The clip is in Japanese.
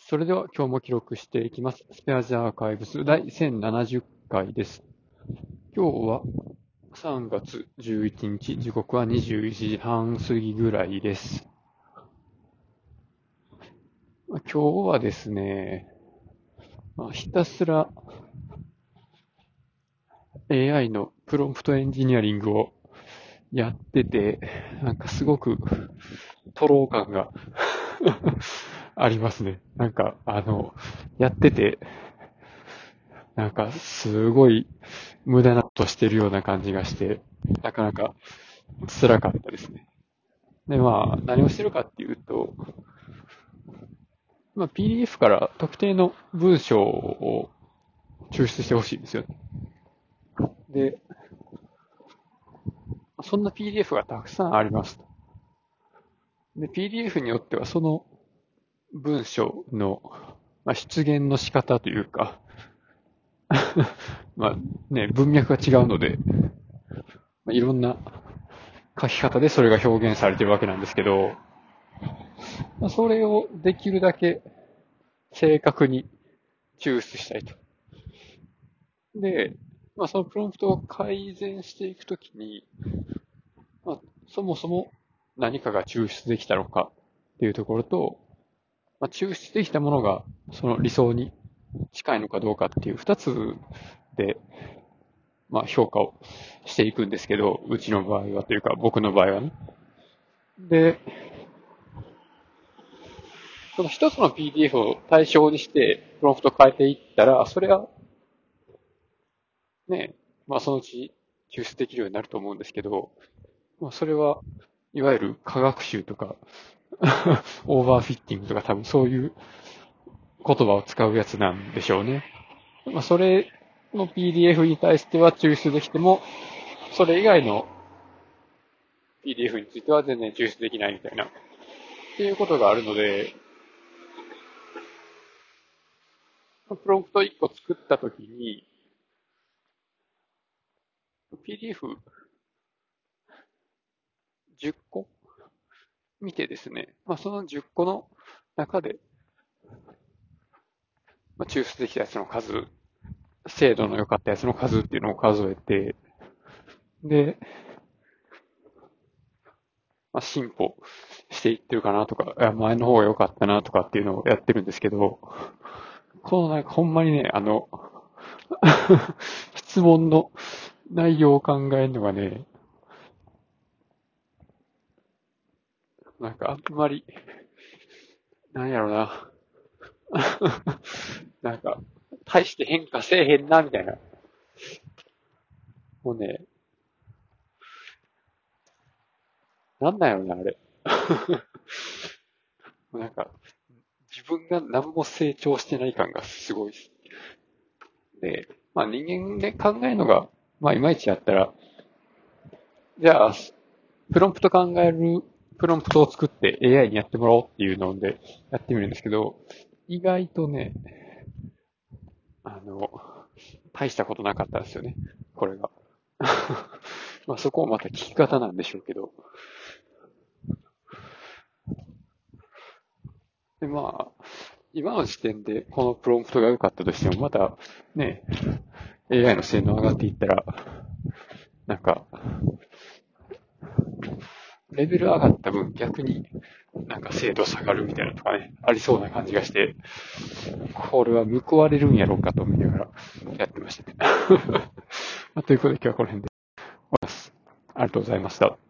それでは今日も記録していきます。スペアジアーカイブス第1070回です。今日は3月11日、時刻は21時半過ぎぐらいです。今日はですね、ひたすら AI のプロンプトエンジニアリングをやってて、なんかすごくトロー感がありますね。やってて、なんかすごい無駄なことしてるような感じがして、なかなか辛かったですね。で、何をしてるかっていうと、PDF から特定の文章を抽出してほしいんですよ。で、そんな PDF がたくさんありますと。で、PDF によってはその文章の、出現の仕方というか、文脈が違うので、いろんな書き方でそれが表現されてるわけなんですけど、それをできるだけ正確に抽出したいと。で、そのプロンプトを改善していくときに、そもそも何かが抽出できたのかっていうところと、抽出できたものがその理想に近いのかどうかっていう二つで、評価をしていくんですけど、うちの場合はというか僕の場合はね。で、その一つの PDF を対象にしてプロンプトを変えていったら、それはね、そのうち抽出できるようになると思うんですけど、それは、いわゆる科学習とか、オーバーフィッティングとか多分そういう言葉を使うやつなんでしょうね。それの PDF に対しては抽出できても、それ以外の PDF については全然抽出できないみたいな、っていうことがあるので、プロンプト1個作ったときに、PDF10 個見てですね、その10個の中で、抽出できたやつの数、精度の良かったやつの数っていうのを数えて、で、進歩していってるかなとか、前の方が良かったなとかっていうのをやってるんですけど、ほんまにね、質問の内容を考えるのがね、あんまり、なんやろな、大して変化せえへんな、みたいな。もうね、なんなんやろな、あれ。なんか、自分が何も成長してない感がすごいです。で、人間で考えるのが、いまいちやったら、じゃあ、プロンプト考える、プロンプトを作って AI にやってもらおうっていうのでやってみるんですけど、意外とね、あの、大したことなかったですよね。これが。そこもまた聞き方なんでしょうけど。で、今の時点でこのプロンプトが良かったとしても、またね、AI の性能上がっていったら、なんか、レベル上がった分逆に精度下がるみたいなとかね、ありそうな感じがして、これは報われるんやろうかと思いながらやってましたね。ということで今日はこの辺で終わります。ありがとうございました。